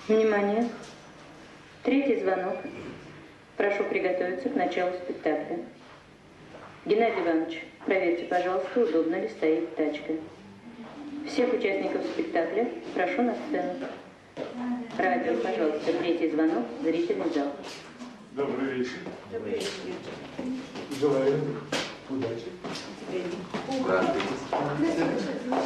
Внимание! Третий звонок. Прошу приготовиться к началу спектакля. Геннадий Иванович, проверьте, пожалуйста, удобно ли стоит тачка. Всех участников спектакля прошу на сцену. Радио, пожалуйста, третий звонок, зрительный зал. Добрый вечер. Добрый вечер. Желаю удачи. Здравствуйте.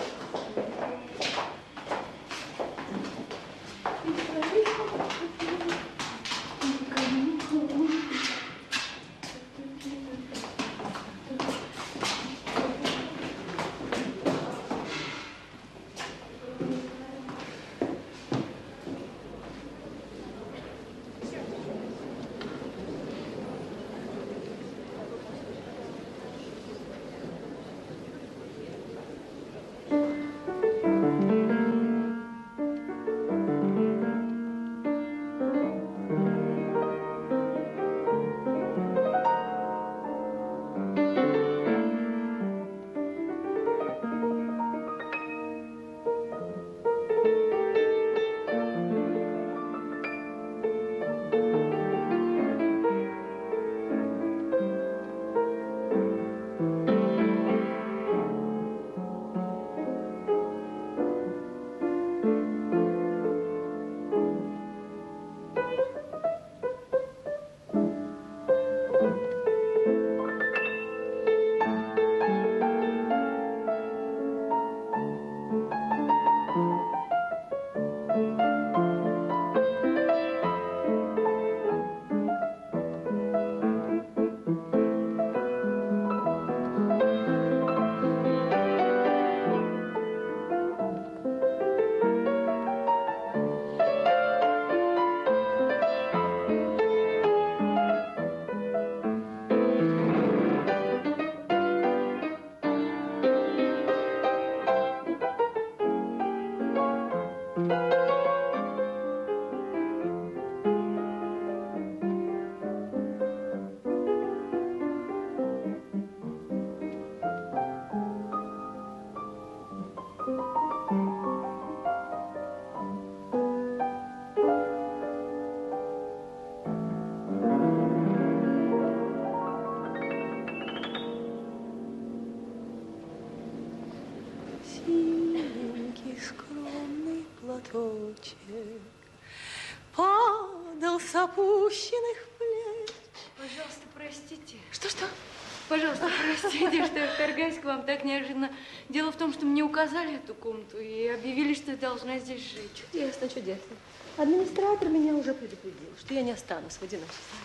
Падал с опущенных плеч. Пожалуйста, простите. Что? Пожалуйста, простите, что я вторгаюсь к вам так неожиданно. Дело в том, что мне указали эту комнату и объявили, что я должна здесь жить. Чудесно, чудесно. Администратор меня уже предупредил, что я не останусь в одиночестве.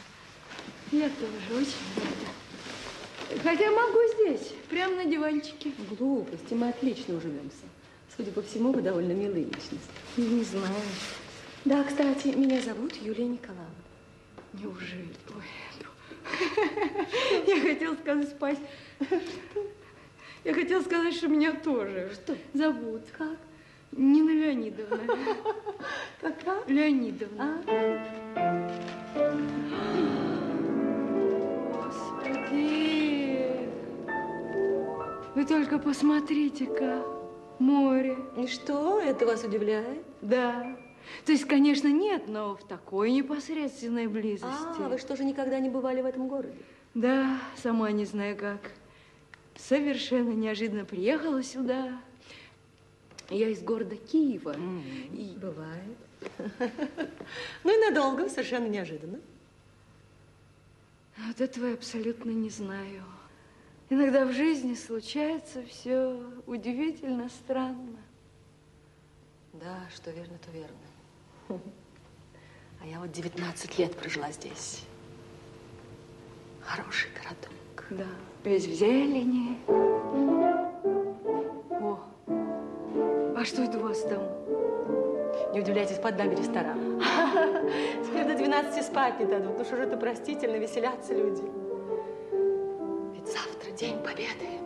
Я тоже очень рада. Хотя могу здесь, прямо на диванчике. Глупости, мы отлично уживемся. Судя по всему, вы довольно милые личности. Не знаю. Да, кстати, меня зовут Юлия Николаевна. Неужели? Ой, я хотела сказать спать. Я хотела сказать, что меня тоже. Что? Зовут. Как? Нина Леонидовна. Как? Леонидовна. Господи! Вы только посмотрите-ка. Море. И что, это вас удивляет? Да. То есть, конечно, нет, но в такой непосредственной близости. А, вы что же никогда не бывали в этом городе? Да, сама не знаю как. Совершенно неожиданно приехала сюда. Я из города Киева. И... Бывает. Ну и надолго, совершенно неожиданно. Вот этого я абсолютно не знаю. Иногда в жизни случается все удивительно странно. Да, что верно, то верно. А я вот 19 лет прожила здесь. Хороший городок. Да, весь в зелени. О, а что это у вас там? Не удивляйтесь, под нами ресторан. Теперь до 12 спать не дадут. Ну что же это простительно, веселятся люди. Ведь завтра День Победы.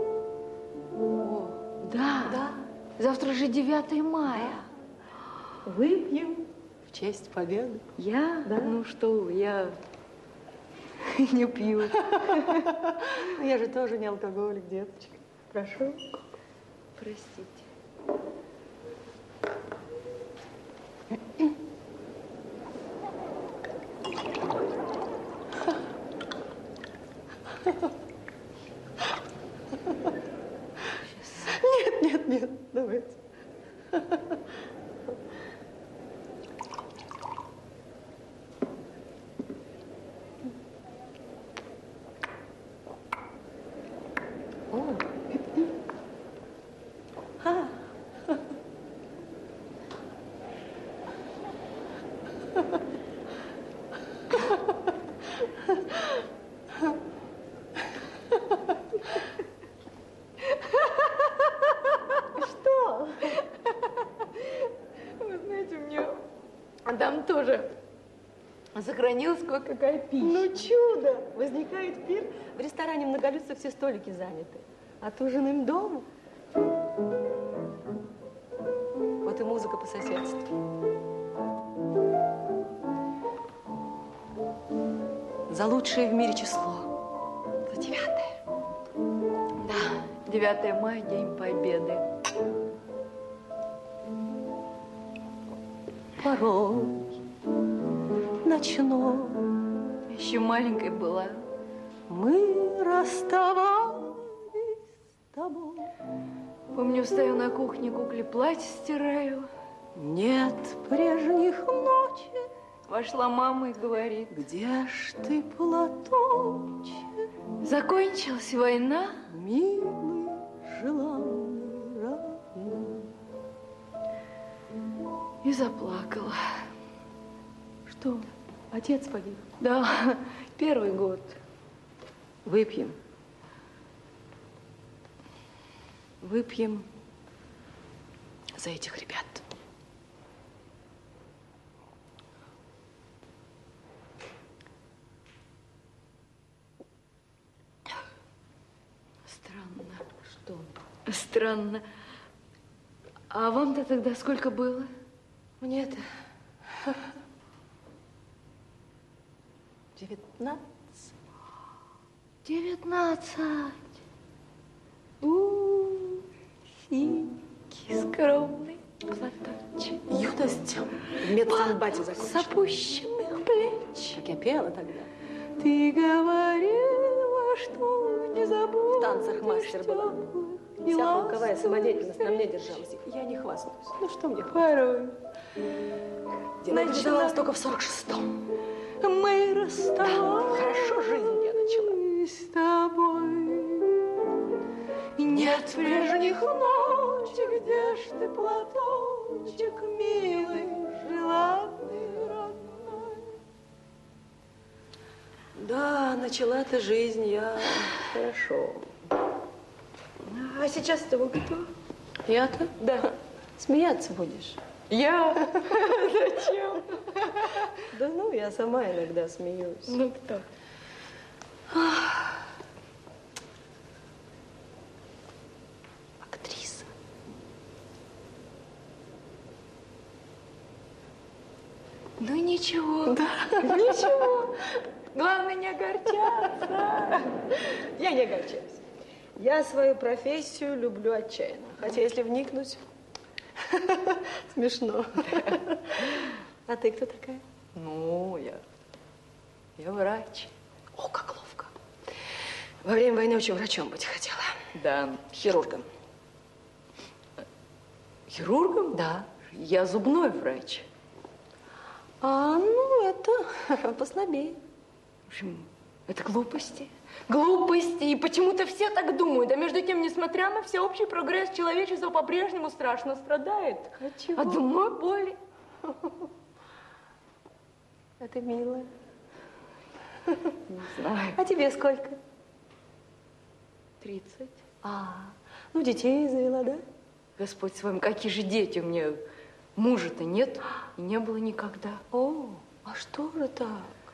О, да. Да. Завтра же 9 мая. Выпьем в честь победы. Я? Да. Ну что вы, я не пью. Я же тоже не алкоголик, деточка. Прошу. Простите. Что? Вы знаете, мне там тоже сохранилась кое-какая пища. Ну, чудо! Возникает пир, в ресторане многолюдство, все столики заняты. Отужинаем дома. Вот и музыка по соседству. За лучшее в мире число. За 9-е. Да, 9 мая, День Победы. Порой ночной Еще маленькой была. мы расставались с тобой. Помню, стою на кухне, кукле платье стираю. Нет прежних ночей. Вошла мама и говорит: Где ж ты, платочек, закончилась война. милый, желанный, родной? И заплакала. Что, отец погиб? Да, 1-й год. Выпьем. Выпьем за этих ребят. Странно. Что? Странно. А вам-то тогда сколько было? Мне-то 19. 19. Синький, скромный платочек. Юность в медсанбате С закончила. опущенных плеч. Как я пела тогда. Ты говорила, что не забудешь. В танцах мастер была. Вся полковая самодеятельность на мне держалась. Я не хвастаюсь. Ну что мне Порой Динамика началась только в 46-м. мы расстались. Хорошо жизнь я начала. С тобой. И нет прежних ночей, где ж ты, платочек, милый, желанный, родной. Да, начала-то жизнь я хорошо. А сейчас-то вы кто? Я-то? Да. Смеяться будешь? Я? Зачем? Да ну, я сама иногда смеюсь. Ну кто? Актриса. Ну ничего. Да. Ничего. Главное не огорчаться. Я не огорчаюсь. Я свою профессию люблю отчаянно. Хотя, если вникнуть, смешно. А ты кто такая? Ну, я врач. О, как ловко. Во время войны очень врачом быть хотела. Да. Хирургом. Хирургом? Да. Я зубной врач. А, ну, это послабее. В общем, это глупости. Глупости. И почему-то все так думают. А между тем, несмотря на всеобщий прогресс, человечество по-прежнему страшно страдает. От чего? От зубной боли. Это мило. Не знаю. А тебе сколько? 30. Ну, детей завела, да? Господь с вами, какие же дети у меня? Мужа-то нет и не было никогда. О, а что же так?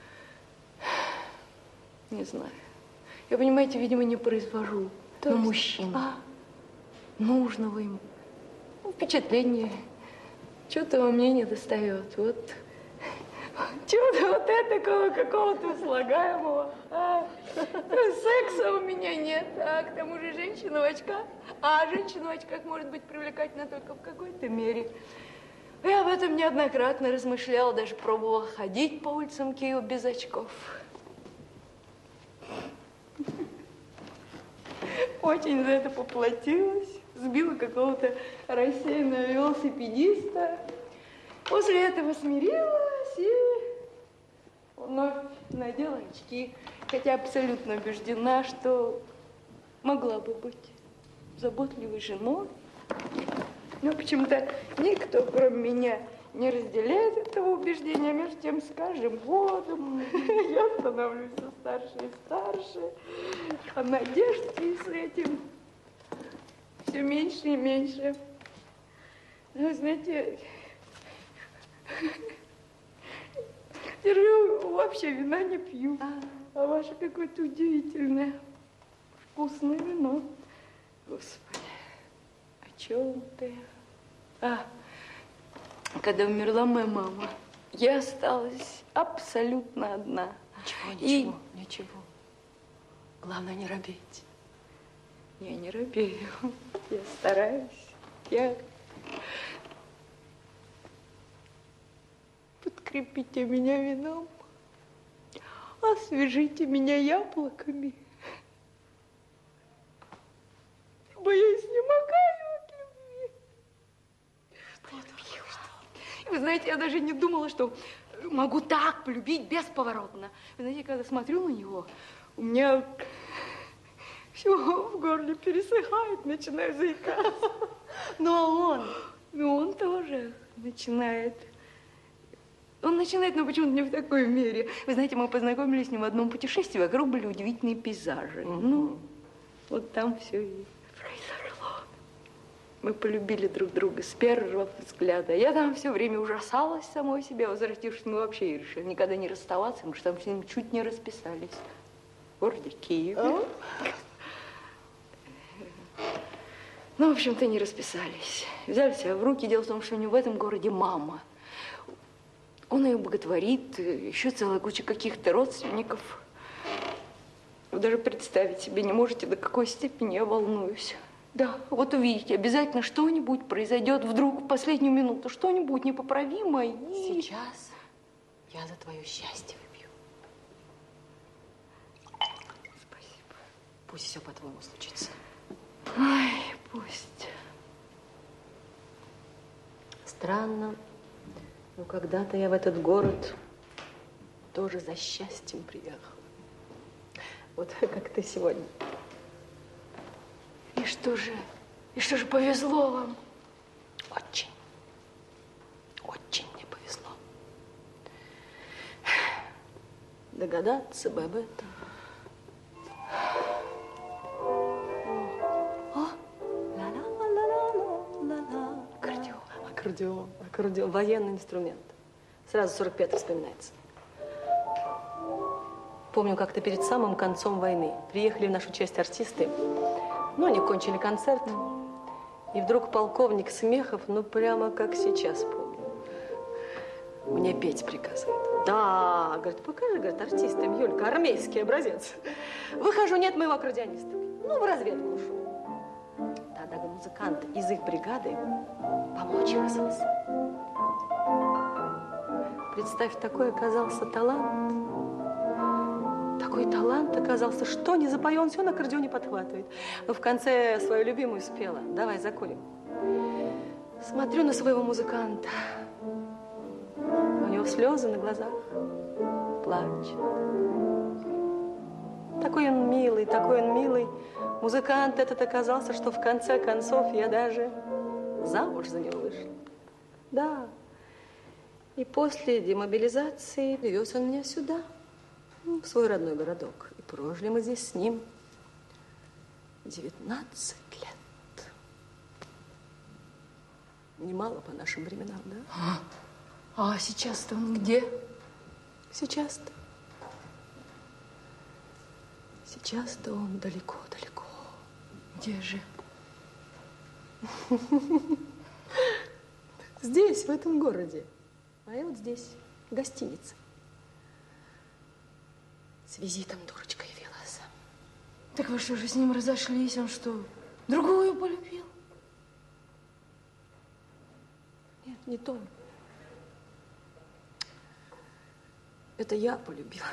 Не знаю. Я, понимаете, видимо, не произвожу То на есть? мужчину. Нужного ему. Ну, впечатление. Что-то во мне не достает. Вот. Чего-то вот такого какого-то слагаемого. Секса у меня нет. А к тому же женщина в очках. А женщина в очках может быть привлекательна только в какой-то мере. Я об этом неоднократно размышляла, даже пробовала ходить по улицам Киева без очков. Очень за это поплатилась. Сбила какого-то рассеянного велосипедиста. После этого смирилась и вновь надела очки. Хотя абсолютно убеждена, что могла бы быть заботливой женой. Но почему-то никто, кроме меня, не разделяет этого убеждения, между тем с каждым годом я становлюсь все старше и старше, а надежды с этим все меньше и меньше. Ну, знаете, я вообще вина не пью, а ваше какое-то удивительное, вкусное вино. Господи, о чем ты? Когда умерла моя мама, я осталась абсолютно одна. Ничего, ничего. Главное, не робеть. Я не робею. Я стараюсь. Подкрепите меня вином, освежите меня яблоками. Боюсь, не могаю от любви. Вы знаете, я даже не думала, что могу так полюбить бесповоротно. Вы знаете, когда смотрю на него, у меня все в горле пересыхает, начинаю заикаться. Ну, Он тоже начинает. Он начинает, но почему-то не в такой мере. Вы знаете, мы познакомились с ним в одном путешествии, вокруг были удивительные пейзажи. Ну, вот там все и произошло. Мы полюбили друг друга с первого взгляда. Я там все время ужасалась самой себе, возвратившись, мы вообще решили никогда не расставаться, потому что там с ним чуть не расписались. В городе Киеве. Ну, в общем-то, не расписались. Взяли себя в руки. Дело в том, что у него в этом городе мама. Он ее боготворит, еще целая куча каких-то родственников. Вы даже представить себе не можете, до какой степени я волнуюсь. Да, вот увидите, обязательно что-нибудь произойдет вдруг в последнюю минуту, что-нибудь непоправимое. Сейчас я за твое счастье выпью. Спасибо. Пусть все по-твоему случится. Ай, пусть. Странно, но когда-то я в этот город тоже за счастьем приехала. Вот как ты сегодня. И что же повезло вам? Очень, очень мне повезло. Догадаться бы об этом. Аккордеон, военный инструмент. Сразу 45-й вспоминается. Помню, как-то перед самым концом войны приехали в нашу часть артисты. Ну, они кончили концерт. И вдруг полковник Смехов, ну, прямо как сейчас помню, мне петь приказывает. Да, говорит, покажи, говорит, артистам, Юлька, армейский образец. Выхожу, нет моего аккордеониста. Ну, в разведку ушел. Тогда музыкант из их бригады помочь вызвался. Представь, такой оказался талант. Такой талант оказался, что не запою, он все на аккордеоне подхватывает. Но в конце свою любимую спела. Давай, закурим. Смотрю на своего музыканта. У него слезы на глазах. Плачет. Такой он милый. Музыкант этот оказался, что в конце концов я даже замуж за него вышла. Да. И после демобилизации привез он меня сюда, в свой родной городок. И прожили мы здесь с ним 19 лет. Немало по нашим временам, да? А сейчас-то он где? Сейчас-то он далеко-далеко. Где же? Здесь, в этом городе. А я вот здесь, в гостинице. С визитом дурочка явилась. Так вы что же с ним разошлись? Он что, другую полюбил? Нет, не то. Это я полюбила.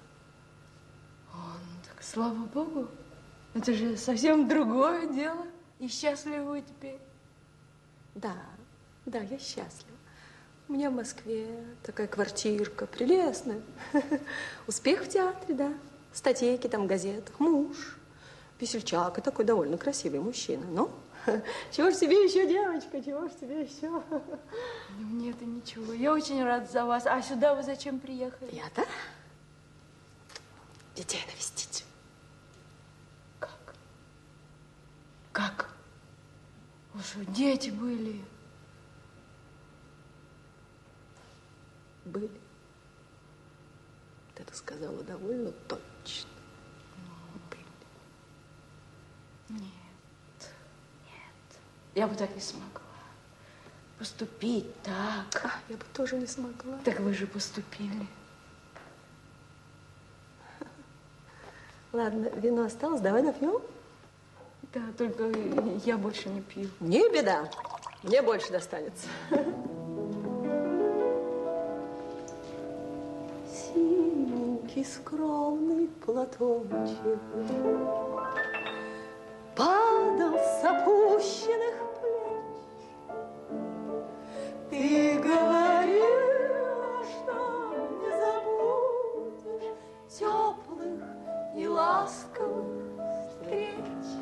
Так слава богу. Это же совсем другое дело. И счастливы вы теперь. Да, я счастлива. У меня в Москве такая квартирка прелестная. Успех в театре, да. Статейки там в газетах. Муж. Весельчак и такой довольно красивый мужчина. Но Чего ж тебе еще, девочка, чего ж тебе еще? Ну, мне-то ничего. Я очень рада за вас. А сюда вы зачем приехали? Я-то? Детей навестить. Как? Как? Вы что, дети были? Были. Ты это сказала довольно точно. Были. Нет. Я бы так не смогла. Поступить так. Я бы тоже не смогла. Так вы же поступили. Ладно, вино осталось, давай напьем. Да, только я больше не пью. Не беда, мне больше достанется. Синенький скромный платочек падал с опущенных плеч. Ты говорила, что не забудешь теплых и ласковых встреч.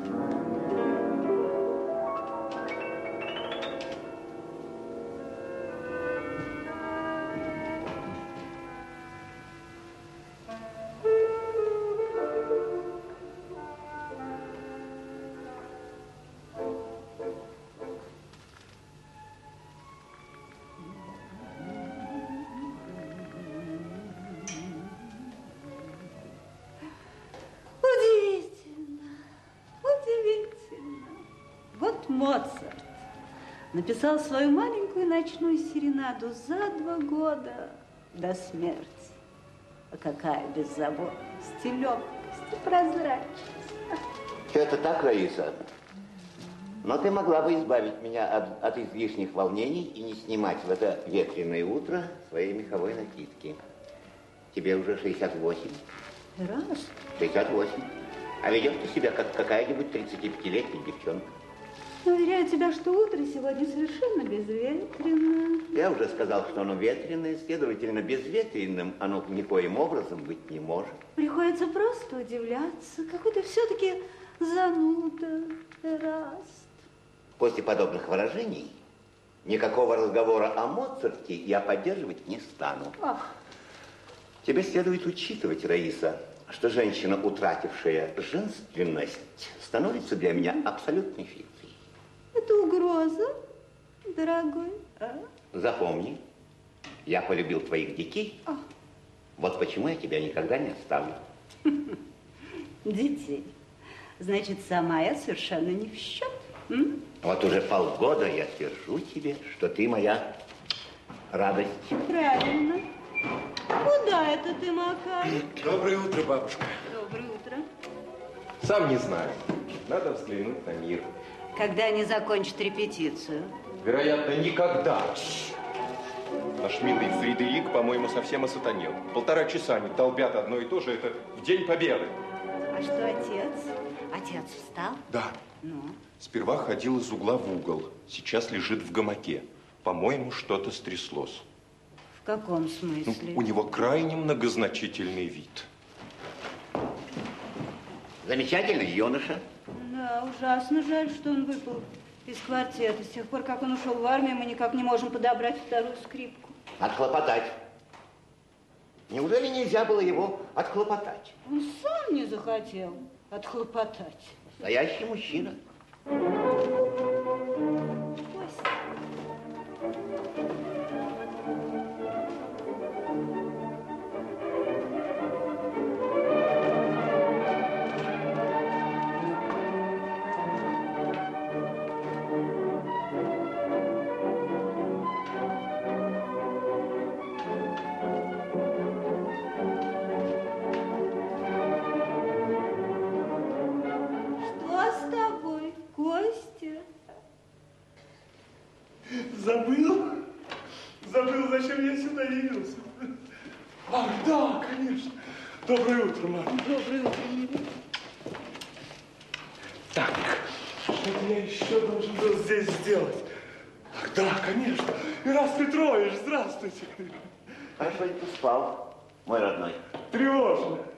Моцарт написал свою маленькую ночную серенаду за 2 года до смерти. А какая беззаботность, и легкость, и прозрачность. Это так, Раиса. Но ты могла бы избавить меня от излишних волнений и не снимать в это ветреное утро своей меховой накидки. Тебе уже 68. Раз. 68. А ведешь ты себя как какая-нибудь 35-летняя девчонка. Уверяю тебя, что утро сегодня совершенно безветренное. Я уже сказал, что оно ветреное, следовательно, безветренным оно никоим образом быть не может. Приходится просто удивляться, какой ты все-таки зануда, Эраст. После подобных выражений никакого разговора о Моцарте я поддерживать не стану. Ах. Тебе следует учитывать, Раиса, что женщина, утратившая женственность, становится для меня абсолютной фикцией. Это угроза, дорогой. А? Запомни, я полюбил твоих детей. Вот почему я тебя никогда не оставлю. Детей. Значит, сама я совершенно не в счет. Вот уже полгода я твержу тебе, что ты моя радость. Правильно. Куда это ты, Макар? Доброе утро, бабушка. Доброе утро. Сам не знаю. Надо взглянуть на мир. Когда они закончат репетицию? Вероятно, никогда. Наш милый Фредерик, по-моему, совсем осатанел. 1,5 часа они долбят одно и то же. Это в День Победы. А что отец? Отец встал? Да. Ну? Сперва ходил из угла в угол. Сейчас лежит в гамаке. По-моему, что-то стряслось. В каком смысле? У него крайне многозначительный вид. Замечательный юноша. Да, ужасно жаль, что он выпал из квартета. С тех пор, как он ушел в армию, мы никак не можем подобрать 2-ю скрипку. Отхлопотать. Неужели нельзя было его отхлопотать? Он сам не захотел отхлопотать. Настоящий мужчина. Костя. Забыл, зачем я сюда явился. Ах, да, конечно. Доброе утро, мама. Доброе утро, милый. Так, что я еще должен был здесь сделать? Ах, да, конечно. Ираст Петрович, здравствуйте. Хорошо ли ты спал, мой родной? Тревожно.